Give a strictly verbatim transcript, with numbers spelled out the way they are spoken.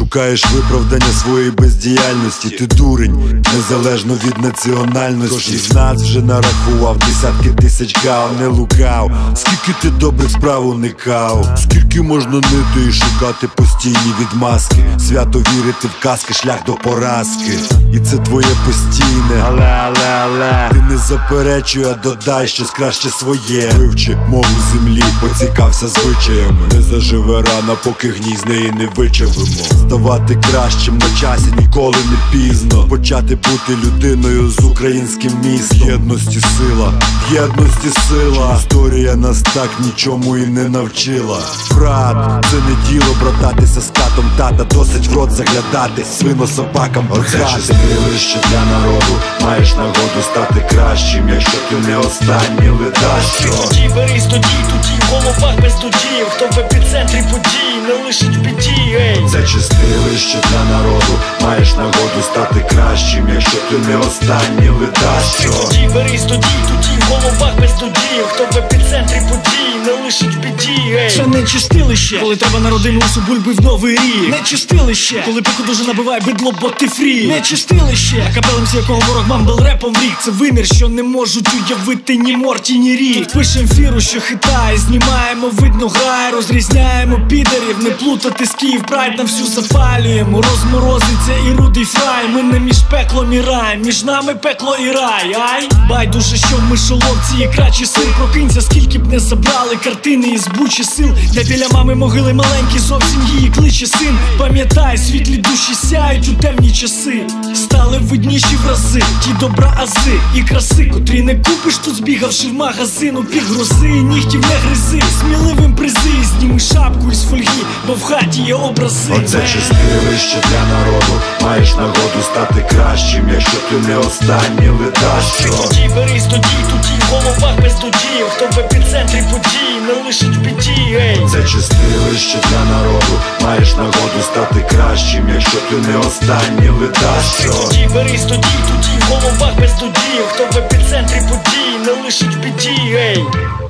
шукаєш виправдання своєї бездіяльності. Ти дурень, незалежно від національності. Кожен з нас вже нарахував десятки тисяч гав, не лукав. Скільки ти добрих справ уникав, скільки можна нити і шукати постійні відмазки. Свято вірити в казки, шлях до поразки. І це твоє постійне але, але, але. Ти не заперечуй, а додай щось краще своє. Вивчи мову землі, поцікався звичаями. Не заживе рана, поки гній з неї не вичавимо. Ставати кращим на часі ніколи не пізно. Почати бути людиною з українським містом. В єдності сила, в єдності сила. Історія нас так нічому і не навчила. Брат, це не діло брататися з катом тата. Досить в рот заглядати свино собакам до хати. Оце чистилище для народу. Маєш нагоду стати кращим, якщо ти не останній ледач. Тоді берись, тоді, тоді в головах без додів. Хто в епіцентрі подій, не лишить в біді, ей. Це чистилище для народу. Маєш нагоду стати кращим, якщо ти не останній ледач. Тоді берись, тоді, тоді в головах без додів. Хто в епіцентрі подій, не лишить в біді, ей. Це не чистилище, коли треба на родину усу бульби в новий рік. Не чистилище, коли пику дуже набиває бидло, бо ти фрі. Не чистилище, капелем з якого ворог мамбл репом в рік. Це вимір, що не можуть уявити ні Морті, ні Рік. Пишем фіру, що хитає, знімаємо, видно грає. Розрізняємо підерів, не плутати з Київ прайд, на всю запалюємо. Розморозиться і рудий фрай. Ми не між пеклом і раєм, між нами пекло і рай. Ай, байдуже, що в мишоловці є крачий сир. Прокинься, скільки б не забрали картини із бучі сил. Де біля мами могили маленькі, зовсім її кличе син. Пам'ятай, світлі душі сяють у темні часи. Стали видніші в рази, ті добра ази і краси, котрі не купиш тут, збігавши в магазин. У пік грози, нігтів не гризи, сміливим призи. Зніми шапку із фольги, бо в хаті є образи. Оце чистилище для народу. Маєш нагоду стати кращим, якщо ти не останній ледач. Тоді берись, тоді, тоді в головах без додів. Хто в епіцентрі подій, не лишить в біді, ей. Це чистилище для народу. Маєш нагоду стати кращим, якщо ти не останній ледач. Тоді берись, тоді, тоді в головах без додів. Хто в епіцентрі подій, не лишить в біді, ей.